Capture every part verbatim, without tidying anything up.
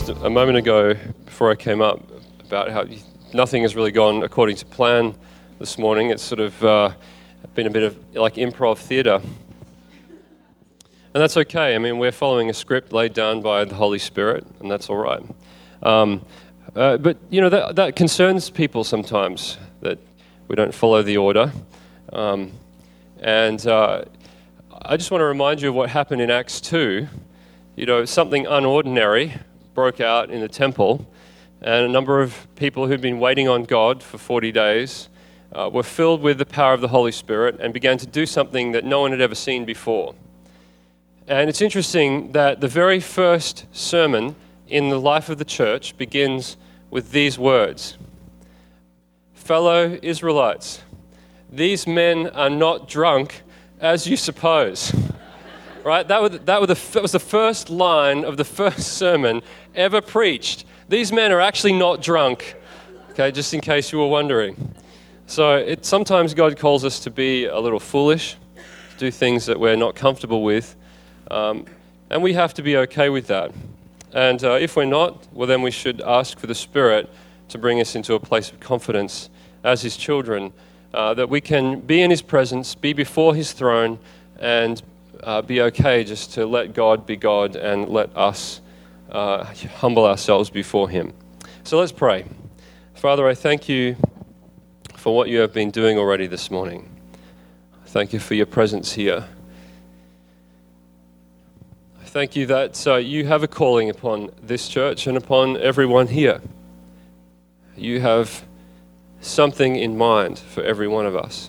just a moment ago before I came up about how nothing has really gone according to plan this morning. It's sort of uh, been a bit of like improv theatre. And that's okay. I mean, we're following a script laid down by the Holy Spirit, and that's all right. Um, uh, but, you know, that, that concerns people sometimes, that we don't follow the order. Um, and uh, I just want to remind you of what happened in Acts two. You know, something unordinary broke out in the temple, and a number of people who'd been waiting on God for forty days uh, were filled with the power of the Holy Spirit and began to do something that no one had ever seen before. And it's interesting that the very first sermon in the life of the church begins with these words: "Fellow Israelites, these men are not drunk as you suppose." Right? That was, that, was the, that was the first line of the first sermon ever preached. These men are actually not drunk. Okay, just in case you were wondering. So it, sometimes God calls us to be a little foolish, to do things that we're not comfortable with, um, and we have to be okay with that. And uh, if we're not, well then we should ask for the Spirit to bring us into a place of confidence as His children, uh, that we can be in His presence, be before His throne, and Uh, be okay just to let God be God and let us uh, humble ourselves before Him. So let's pray. Father, I thank you for what you have been doing already this morning. Thank you for your presence here. I thank you that uh, you have a calling upon this church and upon everyone here. You have something in mind for every one of us.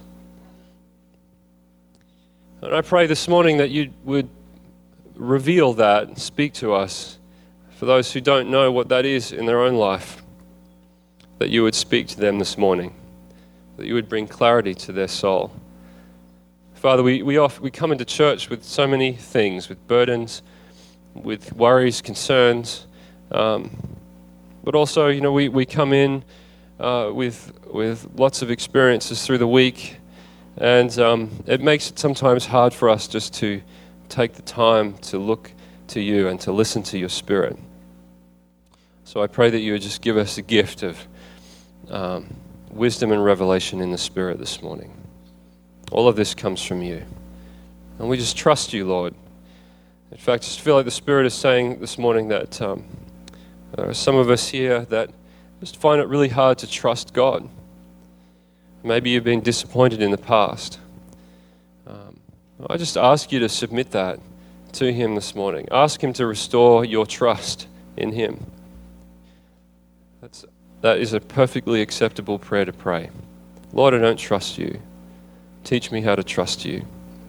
And I pray this morning that you would reveal that, speak to us. For those who don't know what that is in their own life, that you would speak to them this morning, that you would bring clarity to their soul. Father, we we, off, we come into church with so many things, with burdens, with worries, concerns, um, but also, you know, we, we come in uh, with with lots of experiences through the week. And um, it makes it sometimes hard for us just to take the time to look to you and to listen to your Spirit. So I pray that you would just give us a gift of um, wisdom and revelation in the Spirit this morning. All of this comes from you. And we just trust you, Lord. In fact, I just feel like the Spirit is saying this morning that um, there are some of us here that just find it really hard to trust God. Maybe you've been disappointed in the past. Um, I just ask you to submit that to Him this morning. Ask Him to restore your trust in Him. That's, that is a perfectly acceptable prayer to pray. Lord, I don't trust you. Teach me how to trust you.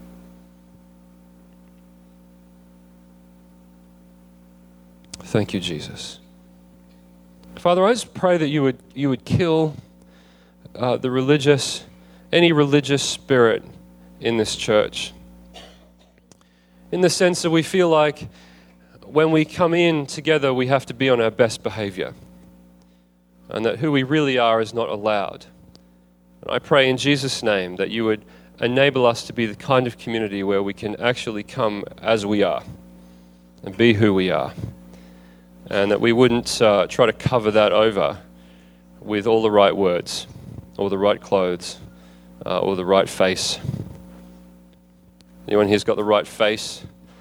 Thank you, Jesus. Father, I just pray that you would you would kill Uh, the religious, any religious spirit in this church. In the sense that we feel like when we come in together, we have to be on our best behavior. And that who we really are is not allowed. And I pray in Jesus' name that you would enable us to be the kind of community where we can actually come as we are and be who we are. And that we wouldn't uh, try to cover that over with all the right words, or the right clothes, uh, or the right face. Anyone here's got the right face?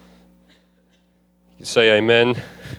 You say amen.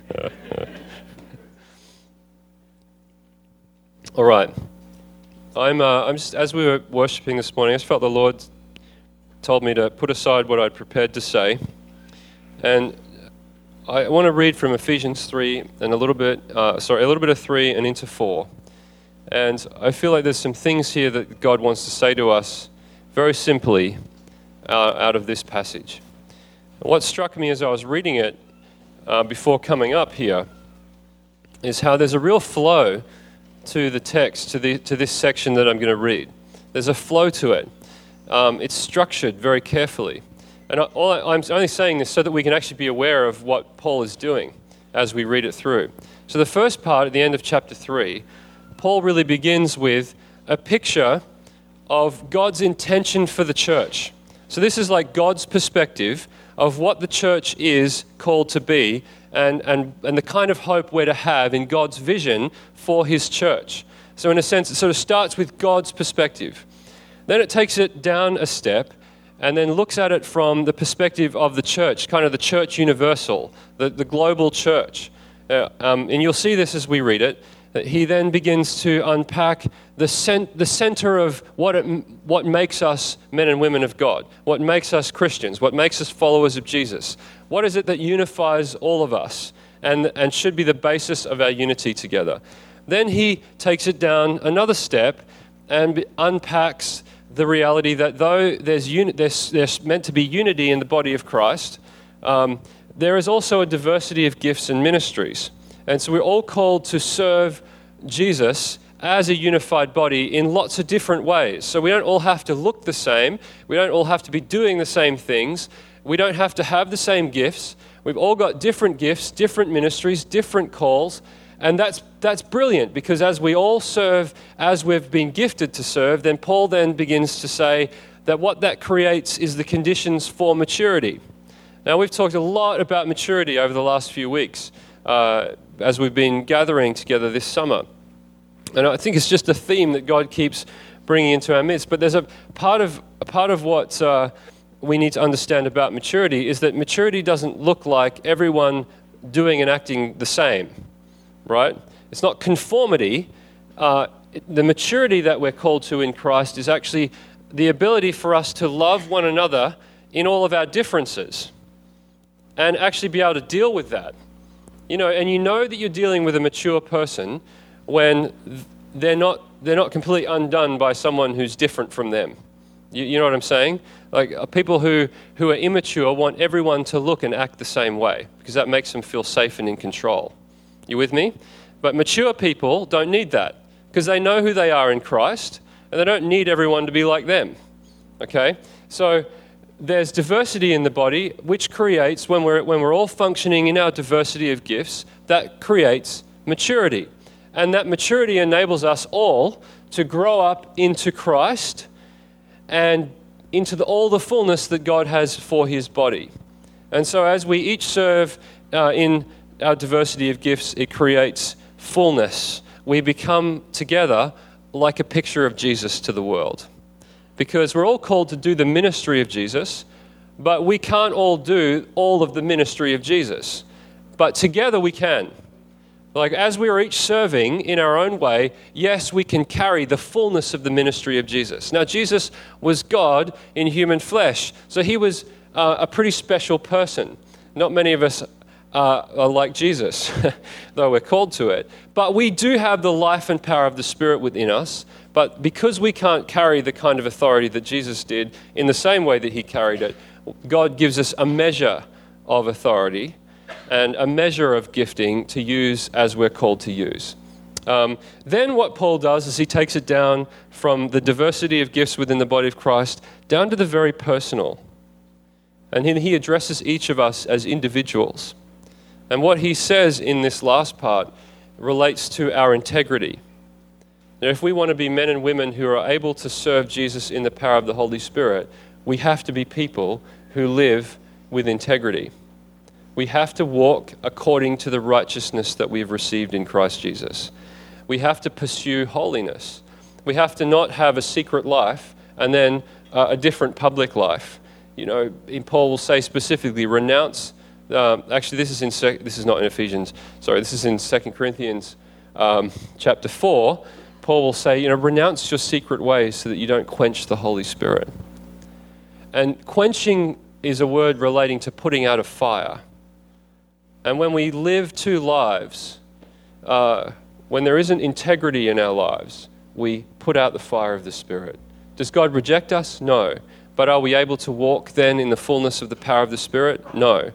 All right. I'm. Uh, I'm just as we were worshiping this morning, I just felt the Lord told me to put aside what I'd prepared to say, and I want to read from Ephesians three and a little bit. Uh, sorry, a little bit of three and into four. And I feel like there's some things here that God wants to say to us very simply uh, out of this passage. And what struck me as I was reading it uh, before coming up here is how there's a real flow to the text, to the to this section that I'm going to read. There's a flow to it. Um, it's structured very carefully. And I, all I, I'm only saying this so that we can actually be aware of what Paul is doing as we read it through. So the first part at the end of chapter three, Paul really begins with a picture of God's intention for the church. So this is like God's perspective of what the church is called to be and, and, and the kind of hope we're to have in God's vision for his church. So in a sense, it sort of starts with God's perspective. Then it takes it down a step and then looks at it from the perspective of the church, kind of the church universal, the, the global church. Uh, um, and you'll see this as we read it, that he then begins to unpack the, cent- the center of what, it, what makes us men and women of God, what makes us Christians, what makes us followers of Jesus. What is it that unifies all of us and, and should be the basis of our unity together? Then he takes it down another step and unpacks the reality that though there's, uni- there's, there's meant to be unity in the body of Christ, um, there is also a diversity of gifts and ministries. And so we're all called to serve Jesus as a unified body in lots of different ways. So we don't all have to look the same. We don't all have to be doing the same things. We don't have to have the same gifts. We've all got different gifts, different ministries, different calls. And that's that's brilliant, because as we all serve as we've been gifted to serve, then Paul then begins to say that what that creates is the conditions for maturity. Now, we've talked a lot about maturity over the last few weeks uh, as we've been gathering together this summer. And I think it's just a theme that God keeps bringing into our midst. But there's a part of a part of what uh, we need to understand about maturity is that maturity doesn't look like everyone doing and acting the same, right? It's not conformity. Uh, the maturity that we're called to in Christ is actually the ability for us to love one another in all of our differences and actually be able to deal with that. You know, and you know that you're dealing with a mature person when they're not they're not completely undone by someone who's different from them. You, you know what I'm saying? Like uh, people who, who are immature want everyone to look and act the same way because that makes them feel safe and in control. You with me? But mature people don't need that because they know who they are in Christ and they don't need everyone to be like them. Okay? So there's diversity in the body, which creates, when we're when we're all functioning in our diversity of gifts, that creates maturity. And that maturity enables us all to grow up into Christ and into the, all the fullness that God has for his body. And so as we each serve uh, in our diversity of gifts, it creates fullness. We become together like a picture of Jesus to the world. Because we're all called to do the ministry of Jesus, but we can't all do all of the ministry of Jesus. But together we can. Like as we are each serving in our own way, yes, we can carry the fullness of the ministry of Jesus. Now, Jesus was God in human flesh, so he was uh, a pretty special person. Not many of us uh, are like Jesus, though we're called to it. But we do have the life and power of the Spirit within us. But because we can't carry the kind of authority that Jesus did in the same way that he carried it, God gives us a measure of authority and a measure of gifting to use as we're called to use. Um, then what Paul does is he takes it down from the diversity of gifts within the body of Christ down to the very personal. And he, he addresses each of us as individuals. And what he says in this last part relates to our integrity. Now, if we want to be men and women who are able to serve Jesus in the power of the Holy Spirit, we have to be people who live with integrity. We have to walk according to the righteousness that we've received in Christ Jesus. We have to pursue holiness. We have to not have a secret life and then uh, a different public life. You know, Paul will say specifically, renounce. Um, actually, this is in sec- this is not in Ephesians. Sorry, this is in Second Corinthians um, chapter four. Paul will say, you know, renounce your secret ways so that you don't quench the Holy Spirit. And quenching is a word relating to putting out a fire. And when we live two lives, uh, when there isn't integrity in our lives, we put out the fire of the Spirit. Does God reject us? No. But are we able to walk then in the fullness of the power of the Spirit? No.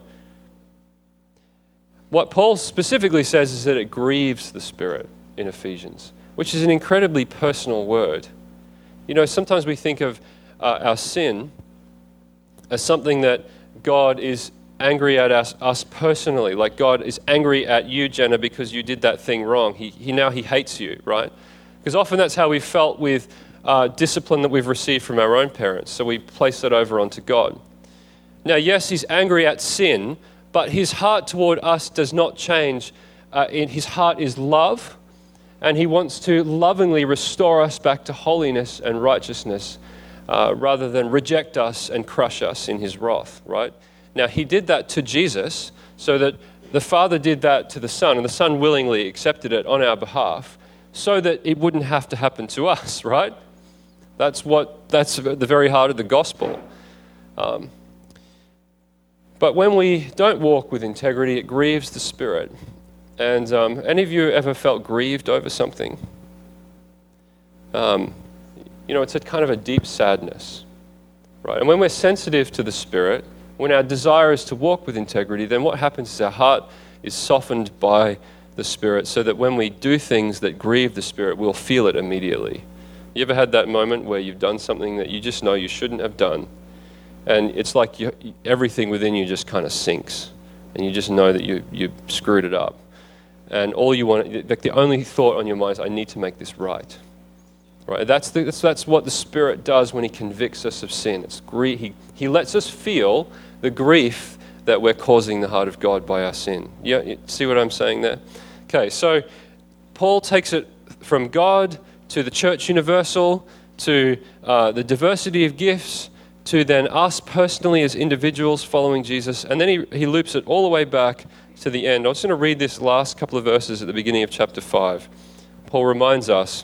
What Paul specifically says is that it grieves the Spirit in Ephesians, which is an incredibly personal word. You know, sometimes we think of uh, our sin as something that God is angry at us, us personally. Like God is angry at you, Jenna, because you did that thing wrong. He, he now he hates you, right? Because often that's how we've felt with uh, discipline that we've received from our own parents. So we place that over onto God. Now, yes, he's angry at sin, but his heart toward us does not change. Uh, in his heart is love, and he wants to lovingly restore us back to holiness and righteousness, uh, rather than reject us and crush us in his wrath, right? Now, he did that to Jesus, so that the Father did that to the Son, and the Son willingly accepted it on our behalf, so that it wouldn't have to happen to us, right? That's what, that's the very heart of the gospel. Um, but when we don't walk with integrity, it grieves the Spirit. And um, any of you ever felt grieved over something? Um, you know, it's a kind of a deep sadness, right? And when we're sensitive to the Spirit, when our desire is to walk with integrity, then what happens is our heart is softened by the Spirit, so that when we do things that grieve the Spirit, we'll feel it immediately. You ever had that moment where you've done something that you just know you shouldn't have done, and it's like you, everything within you just kind of sinks, and you just know that you you screwed it up, and all you want, like the only thought on your mind is, I need to make this right. Right? That's the, that's that's what the Spirit does when He convicts us of sin. It's grie- he He lets us feel the grief that we're causing the heart of God by our sin. Yeah, you see what I'm saying there? Okay, so Paul takes it from God to the church universal, to uh, the diversity of gifts, to then us personally as individuals following Jesus, and then he, he loops it all the way back to the end. I'm just going to read this last couple of verses at the beginning of chapter five. Paul reminds us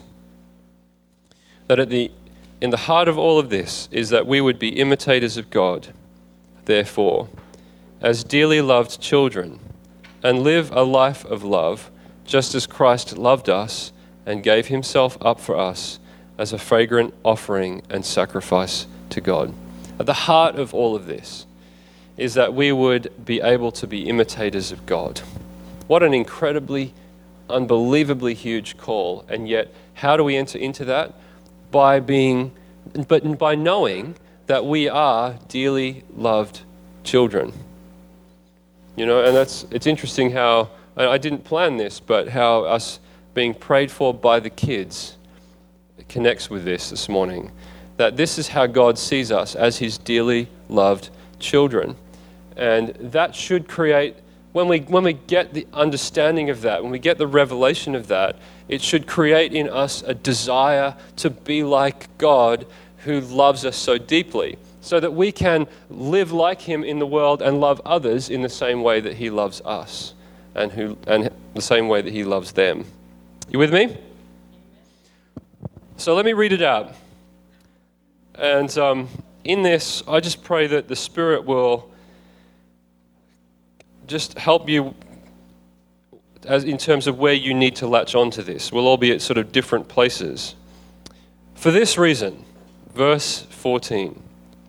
that at the in the heart of all of this is that we would be imitators of God, therefore, as dearly loved children, and live a life of love, just as Christ loved us and gave himself up for us as a fragrant offering and sacrifice to God. At the heart of all of this is that we would be able to be imitators of God. What an incredibly, unbelievably huge call. And yet, how do we enter into that? By being, but by knowing that we are dearly loved children. You know, and that's, it's interesting how, I didn't plan this, but how us being prayed for by the kids connects with this this morning. That this is how God sees us, as his dearly loved children. And that should create, when we when we get the understanding of that, when we get the revelation of that, it should create in us a desire to be like God, who loves us so deeply, so that we can live like him in the world and love others in the same way that he loves us, and who and the same way that he loves them. You with me? So let me read it out. And um, in this, I just pray that the Spirit will just help you as in terms of where you need to latch onto this. We'll all be at sort of different places. For this reason, verse fourteen,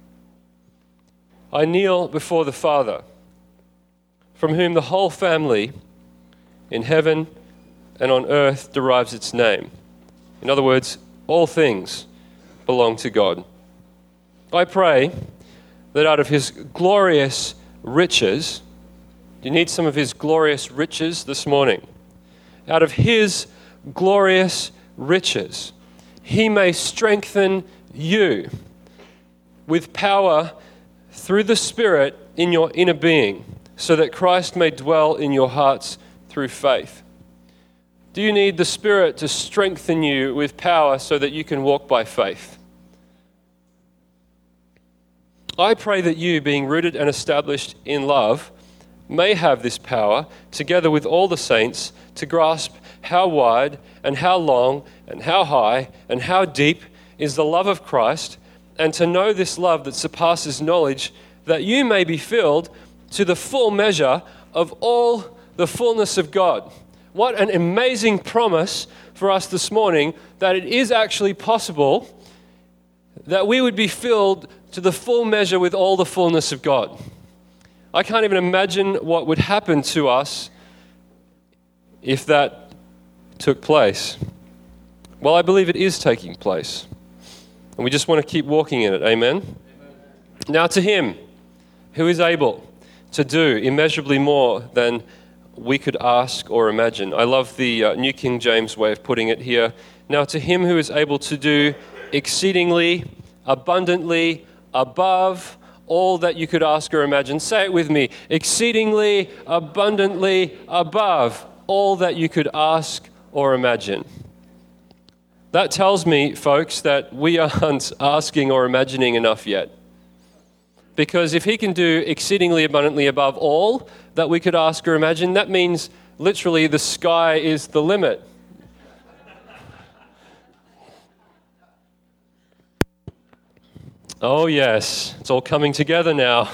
I kneel before the Father, from whom the whole family in heaven and on earth derives its name. In other words, all things belong to God. I pray that out of his glorious riches, you need some of his glorious riches this morning. Out of his glorious riches, he may strengthen you with power through the Spirit in your inner being, so that Christ may dwell in your hearts through faith. Do you need the Spirit to strengthen you with power so that you can walk by faith? I pray that you, being rooted and established in love, may have this power, together with all the saints, to grasp how wide and how long and how high and how deep is the love of Christ, and to know this love that surpasses knowledge, that you may be filled to the full measure of all the fullness of God. What an amazing promise for us this morning, that it is actually possible that we would be filled to the full measure with all the fullness of God. I can't even imagine what would happen to us if that took place. Well, I believe it is taking place. And we just want to keep walking in it. Amen? Amen. Now to him who is able to do immeasurably more than we could ask or imagine. I love the uh, New King James way of putting it here. Now to him who is able to do exceedingly, abundantly, above all that you could ask or imagine. Say it with me. Exceedingly, abundantly, above all that you could ask or imagine. That tells me, folks, that we aren't asking or imagining enough yet. Because if he can do exceedingly abundantly above all that we could ask or imagine, that means literally the sky is the limit. Oh yes, it's all coming together now.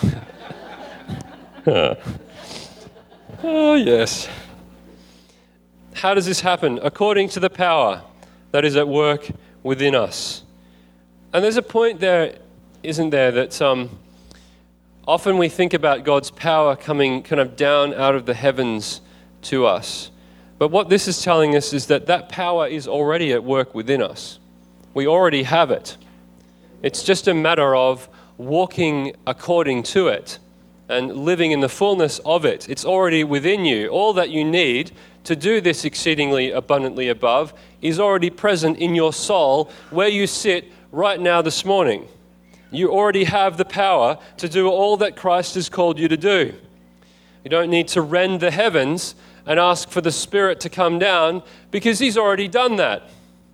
Oh yes. How does this happen? According to the power that is at work within us. And there's a point there, isn't there, that um, often we think about God's power coming kind of down out of the heavens to us. But what this is telling us is that that power is already at work within us. We already have it. It's just a matter of walking according to it and living in the fullness of it. It's already within you. All that you need to do this exceedingly abundantly above is already present in your soul where you sit right now this morning. You already have the power to do all that Christ has called you to do. You don't need to rend the heavens and ask for the Spirit to come down because he's already done that.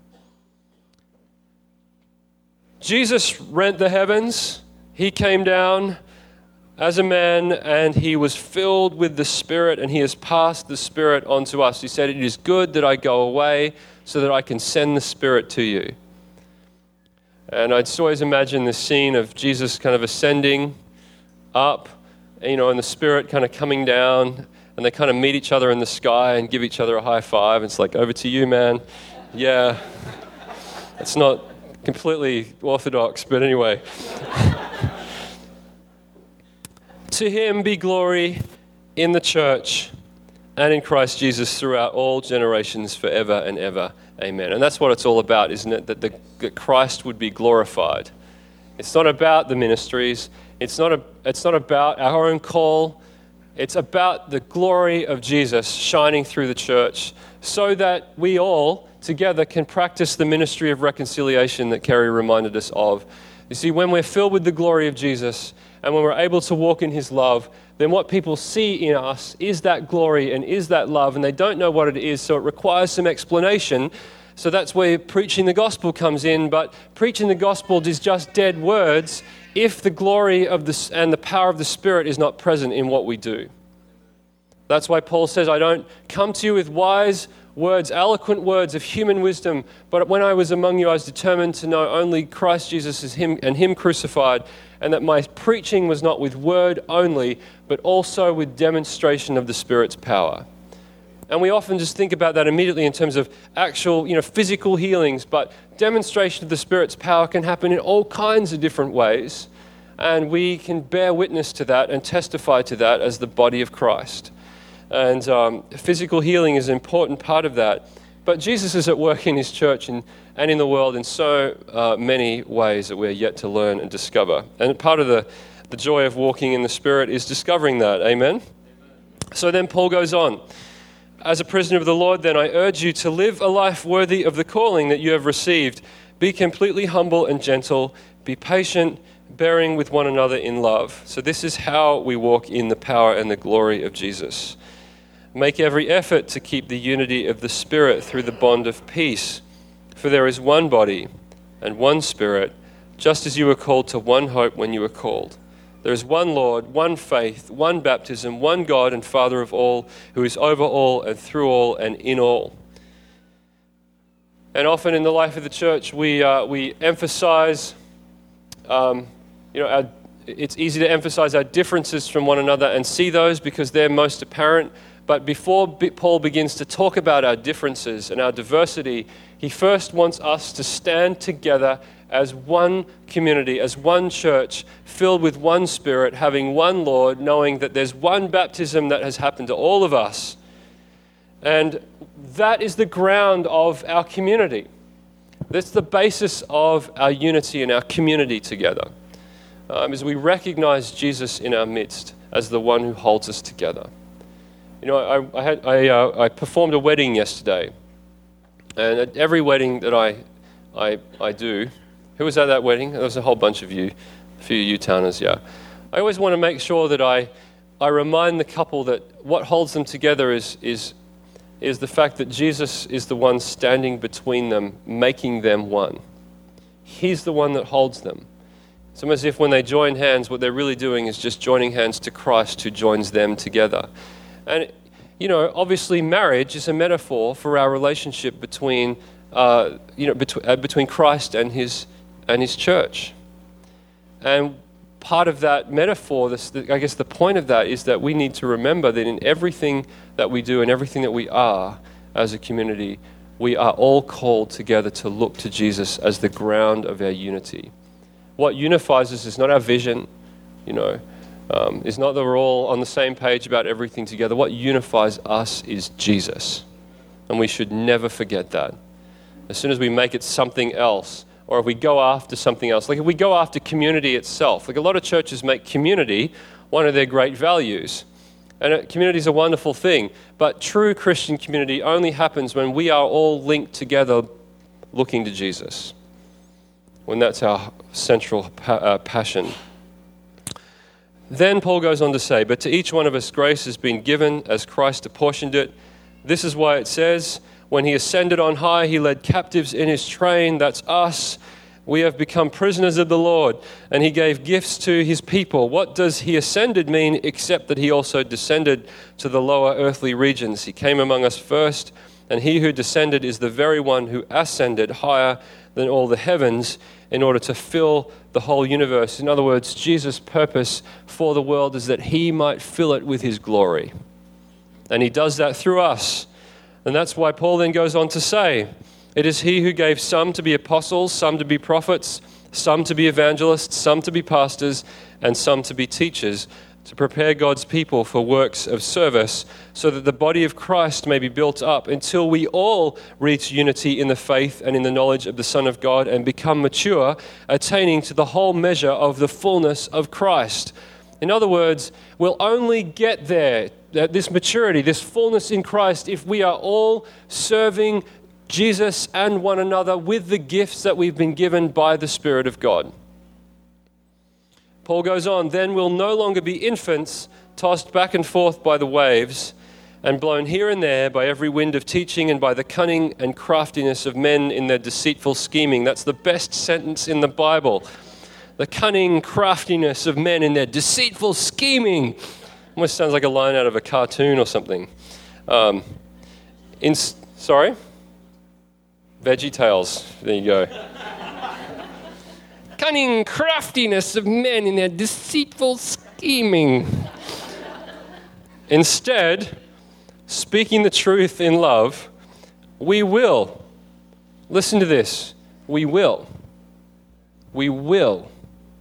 Jesus rent the heavens. He came down as a man and he was filled with the Spirit, and he has passed the Spirit on to us. He said, "It is good that I go away so that I can send the Spirit to you." And I'd just always imagine this scene of Jesus kind of ascending up, you know, and the Spirit kind of coming down, and they kind of meet each other in the sky and give each other a high five. It's like, "Over to you, man." Yeah. It's not completely orthodox, but anyway. To him be glory in the church and in Christ Jesus throughout all generations forever and ever. Amen. And that's what it's all about, isn't it? That, the, that Christ would be glorified. It's not about the ministries. It's not, a, it's not about our own call. It's about the glory of Jesus shining through the church so that we all together can practice the ministry of reconciliation that Kerry reminded us of. You see, when we're filled with the glory of Jesus and when we're able to walk in his love, then what people see in us is that glory and is that love, and they don't know what it is, so it requires some explanation. So that's where preaching the gospel comes in, but preaching the gospel is just dead words if the glory of the and the power of the Spirit is not present in what we do. That's why Paul says, "I don't come to you with wise words, eloquent words of human wisdom, but when I was among you, I was determined to know only Christ Jesus is him and him crucified, and that my preaching was not with word only, but also with demonstration of the Spirit's power." And we often just think about that immediately in terms of actual, you know, physical healings, but demonstration of the Spirit's power can happen in all kinds of different ways, and we can bear witness to that and testify to that as the body of Christ. And um, physical healing is an important part of that. But Jesus is at work in his church and, and in the world in so uh, many ways that we're yet to learn and discover. And part of the, the joy of walking in the Spirit is discovering that. Amen? Amen? So then Paul goes on. "As a prisoner of the Lord, then I urge you to live a life worthy of the calling that you have received. Be completely humble and gentle. Be patient, bearing with one another in love." So this is how we walk in the power and the glory of Jesus. "Make every effort to keep the unity of the Spirit through the bond of peace. For there is one body and one Spirit, just as you were called to one hope when you were called. There is one Lord, one faith, one baptism, one God and Father of all, who is over all and through all and in all." And often in the life of the church, we uh, we emphasize, um, you know, our, it's easy to emphasize our differences from one another and see those because they're most apparent. But before Paul begins to talk about our differences and our diversity, he first wants us to stand together as one community, as one church, filled with one Spirit, having one Lord, knowing that there's one baptism that has happened to all of us. And that is the ground of our community. That's the basis of our unity and our community together, um, as we recognize Jesus in our midst as the one who holds us together. You know, I, I, had, I, uh, I performed a wedding yesterday, and at every wedding that I, I, I do, who was at that wedding? There was a whole bunch of you, a few U-Towners, yeah. I always want to make sure that I, I remind the couple that what holds them together is, is, is the fact that Jesus is the one standing between them, making them one. He's the one that holds them. It's almost as if when they join hands, what they're really doing is just joining hands to Christ who joins them together. And, you know, obviously marriage is a metaphor for our relationship between, uh, you know, between, uh, between Christ and his, and his church. And part of that metaphor, this, I guess the point of that is that we need to remember that in everything that we do and everything that we are as a community, we are all called together to look to Jesus as the ground of our unity. What unifies us is not our vision, you know, um, it's not that we're all on the same page about everything together. What unifies us is Jesus. And we should never forget that. As soon as we make it something else, or if we go after something else, like if we go after community itself, like a lot of churches make community one of their great values. And community is a wonderful thing, but true Christian community only happens when we are all linked together looking to Jesus, when that's our central pa- uh, passion. Then Paul goes on to say, but to each one of us grace has been given as Christ apportioned it. This is why it says, when he ascended on high, he led captives in his train. That's us. We have become prisoners of the Lord, and he gave gifts to his people. What does he ascended mean except that he also descended to the lower earthly regions? He came among us first, and he who descended is the very one who ascended higher than all the heavens in order to fill the whole universe. In other words, Jesus' purpose for the world is that he might fill it with his glory. And he does that through us. And that's why Paul then goes on to say, it is he who gave some to be apostles, some to be prophets, some to be evangelists, some to be pastors, and some to be teachers, to prepare God's people for works of service, so that the body of Christ may be built up until we all reach unity in the faith and in the knowledge of the Son of God and become mature, attaining to the whole measure of the fullness of Christ. In other words, we'll only get there, this maturity, this fullness in Christ, if we are all serving Jesus and one another with the gifts that we've been given by the Spirit of God. Paul goes on, then we'll no longer be infants tossed back and forth by the waves and blown here and there by every wind of teaching and by the cunning and craftiness of men in their deceitful scheming. That's the best sentence in the Bible. The cunning craftiness of men in their deceitful scheming. Almost sounds like a line out of a cartoon or something. Um, in, sorry? Veggie Tales. There you go. Cunning craftiness of men in their deceitful scheming. Instead, speaking the truth in love, we will. Listen to this. We will. We will.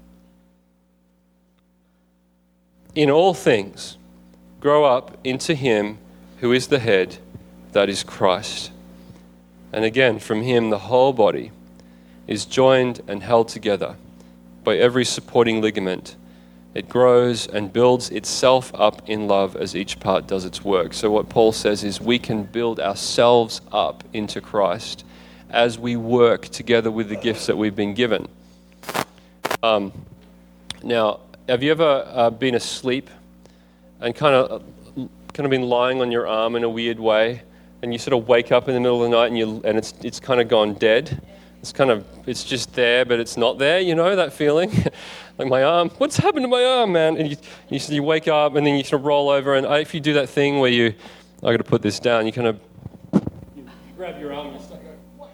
In all things, grow up into him who is the head, that is Christ. And again, from him the whole body is joined and held together by every supporting ligament. It grows and builds itself up in love as each part does its work. So what Paul says is we can build ourselves up into Christ as we work together with the gifts that we've been given. Um, now, have you ever uh, been asleep and kind of kind of been lying on your arm in a weird way, and you sort of wake up in the middle of the night and you and it's it's kind of gone dead? It's kind of it's just there, but it's not there. You know that feeling, like my arm. What's happened to my arm, man? And you you, you wake up and then you sort of roll over, and if you do that thing where you, I got to put this down. You kind of you grab your arm and you start going. What?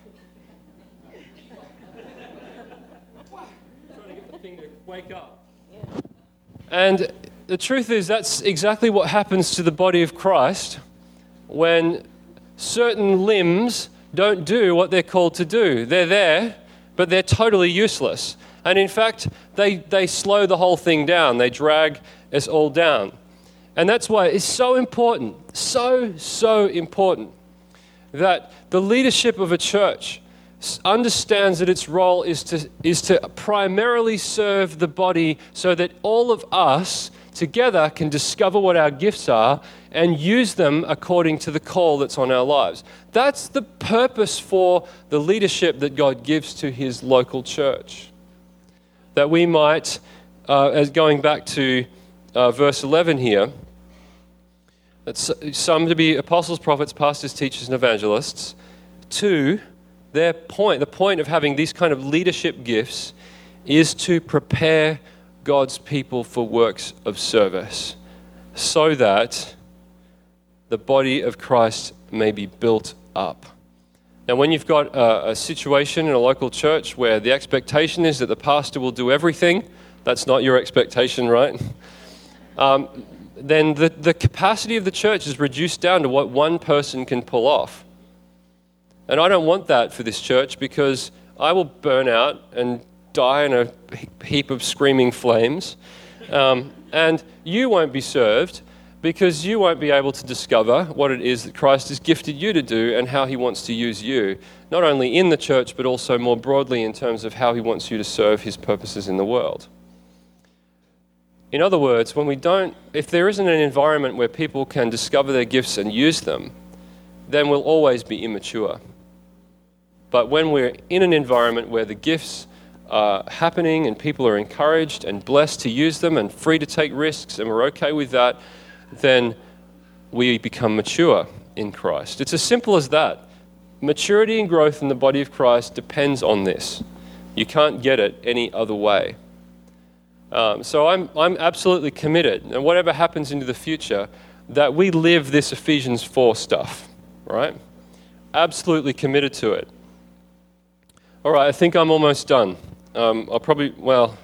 Trying to get the thing to wake up. And the truth is, that's exactly what happens to the body of Christ when certain limbs don't do what they're called to do. They're there, but they're totally useless. And in fact, they, they slow the whole thing down. They drag us all down. And that's why it's so important, so, so important that the leadership of a church understands that its role is to is to primarily serve the body so that all of us together can discover what our gifts are and use them according to the call that's on our lives. That's the purpose for the leadership that God gives to his local church. That we might uh, as going back to uh, verse eleven here, that's some to be apostles, prophets, pastors, teachers, and evangelists. Two, their point, the point of having these kind of leadership gifts is to prepare God's people for works of service so that the body of Christ may be built up. Now, when you've got a, a situation in a local church where the expectation is that the pastor will do everything, that's not your expectation, right? Um, then the, the capacity of the church is reduced down to what one person can pull off. And I don't want that for this church, because I will burn out and die in a heap of screaming flames. Um, and you won't be served, because you won't be able to discover what it is that Christ has gifted you to do and how he wants to use you, not only in the church, but also more broadly in terms of how he wants you to serve his purposes in the world. In other words, when we don't, if there isn't an environment where people can discover their gifts and use them, then we'll always be immature. But when we're in an environment where the gifts are happening and people are encouraged and blessed to use them and free to take risks, and we're okay with that, then we become mature in Christ. It's as simple as that. Maturity and growth in the body of Christ depends on this. You can't get it any other way. Um, so I'm I'm absolutely committed, and whatever happens into the future, that we live this Ephesians four stuff, right? Absolutely committed to it. All right, I think I'm almost done. Um, I'll probably, well,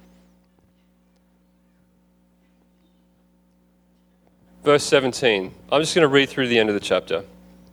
verse seventeen. I'm just going to read through the end of the chapter.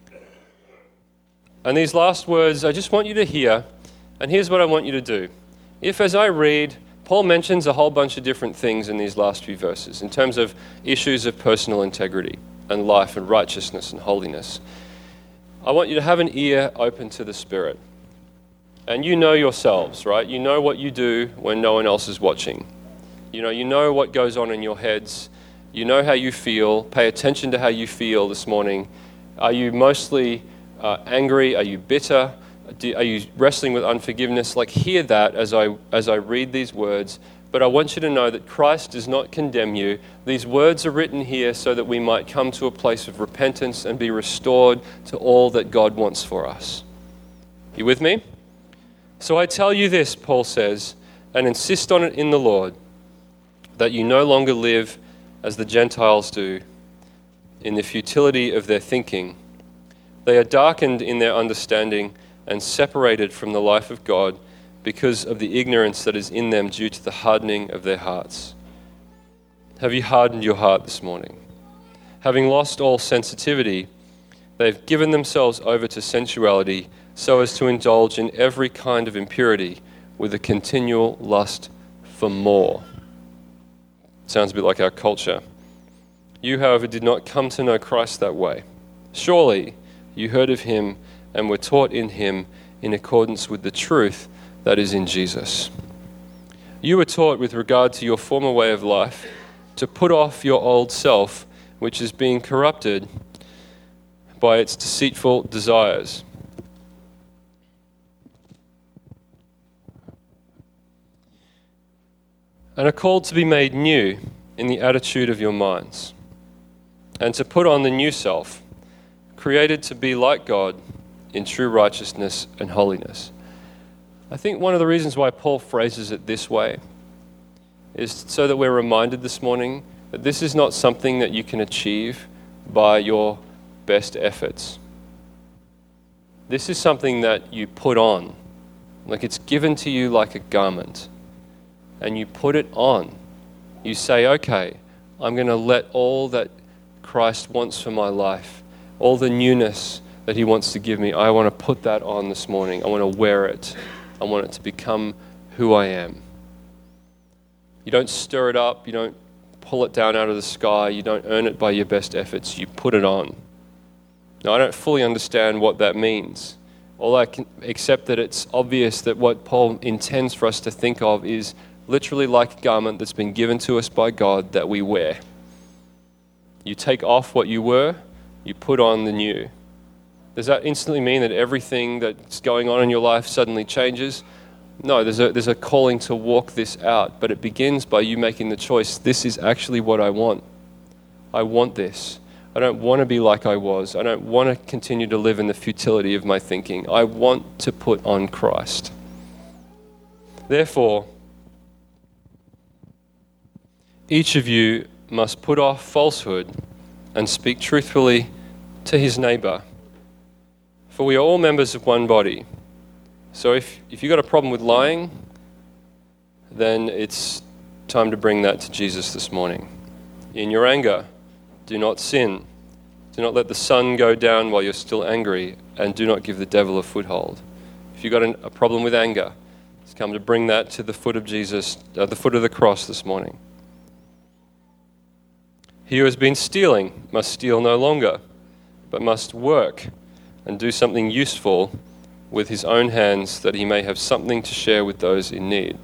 And these last words, I just want you to hear, and here's what I want you to do. If, as I read, Paul mentions a whole bunch of different things in these last few verses in terms of issues of personal integrity and life and righteousness and holiness, I want you to have an ear open to the Spirit. And you know yourselves, right? You know what you do when no one else is watching. You know, you know what goes on in your heads. You know how you feel. Pay attention to how you feel this morning. Are you mostly uh, angry? Are you bitter? Do, are you wrestling with unforgiveness? Like, hear that as I as I read these words. But I want you to know that Christ does not condemn you. These words are written here so that we might come to a place of repentance and be restored to all that God wants for us. You with me? So I tell you this, Paul says, and insist on it in the Lord, that you no longer live as the Gentiles do, in the futility of their thinking. They are darkened in their understanding and separated from the life of God because of the ignorance that is in them due to the hardening of their hearts. Have you hardened your heart this morning? Having lost all sensitivity, they've given themselves over to sensuality so as to indulge in every kind of impurity with a continual lust for more. Sounds a bit like our culture. You, however, did not come to know Christ that way. Surely you heard of him and were taught in him in accordance with the truth that is in Jesus. You were taught with regard to your former way of life to put off your old self, which is being corrupted by its deceitful desires. And are called to be made new in the attitude of your minds, and to put on the new self, created to be like God in true righteousness and holiness. I think one of the reasons why Paul phrases it this way is so that we're reminded this morning that this is not something that you can achieve by your best efforts. This is something that you put on, like it's given to you like a garment, and you put it on. You say, okay, I'm going to let all that Christ wants for my life, all the newness that he wants to give me, I want to put that on this morning. I want to wear it. I want it to become who I am. You don't stir it up. You don't pull it down out of the sky. You don't earn it by your best efforts. You put it on. Now, I don't fully understand what that means. All I can, except that it's obvious that what Paul intends for us to think of is literally like a garment that's been given to us by God that we wear. You take off what you were, you put on the new. Does that instantly mean that everything that's going on in your life suddenly changes? No, there's a, there's a calling to walk this out, but it begins by you making the choice. This is actually what I want. I want this. I don't want to be like I was. I don't want to continue to live in the futility of my thinking. I want to put on Christ. Therefore, each of you must put off falsehood and speak truthfully to his neighbor. For we are all members of one body. So if, if you've got a problem with lying, then it's time to bring that to Jesus this morning. In your anger, do not sin. Do not let the sun go down while you're still angry, and do not give the devil a foothold. If you've got an, a problem with anger, it's come to bring that to the foot of Jesus, uh, the foot of the cross this morning. He who has been stealing must steal no longer, but must work and do something useful with his own hands, that he may have something to share with those in need.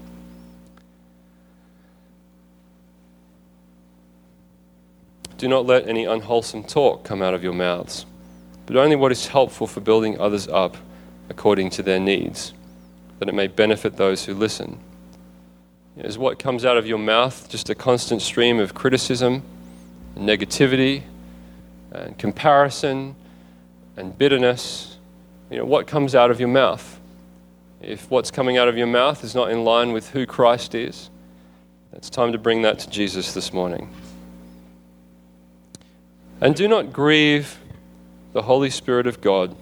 Do not let any unwholesome talk come out of your mouths, but only what is helpful for building others up according to their needs, that it may benefit those who listen. Is what comes out of your mouth just a constant stream of criticism, and negativity, and comparison, and bitterness? You know, what comes out of your mouth? If what's coming out of your mouth is not in line with who Christ is, it's time to bring that to Jesus this morning. And do not grieve the Holy Spirit of God,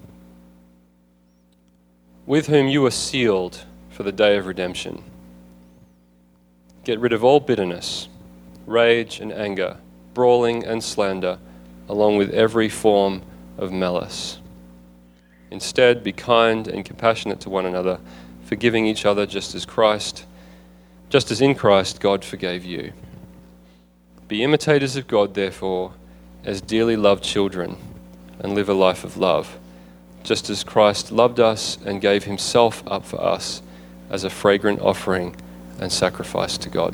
with whom you are sealed for the day of redemption. Get rid of all bitterness, rage and anger, brawling and slander, along with every form of malice. Instead, be kind and compassionate to one another, forgiving each other just as Christ, just as in Christ God forgave you. Be imitators of God, therefore, as dearly loved children, and live a life of love, just as Christ loved us and gave himself up for us as a fragrant offering and sacrifice to God.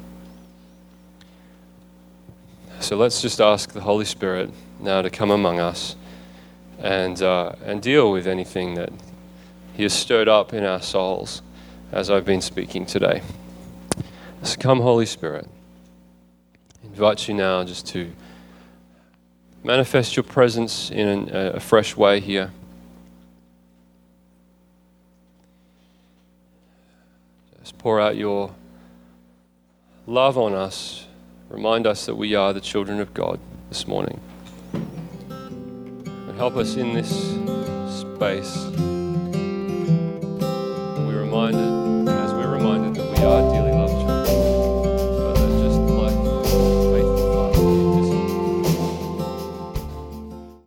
So let's just ask the Holy Spirit now to come among us and uh, and deal with anything that he has stirred up in our souls as I've been speaking today. So come, Holy Spirit. I invite you now just to manifest your presence in an, a fresh way here. Just pour out your love on us. Remind us that we are the children of God this morning. And help us in this space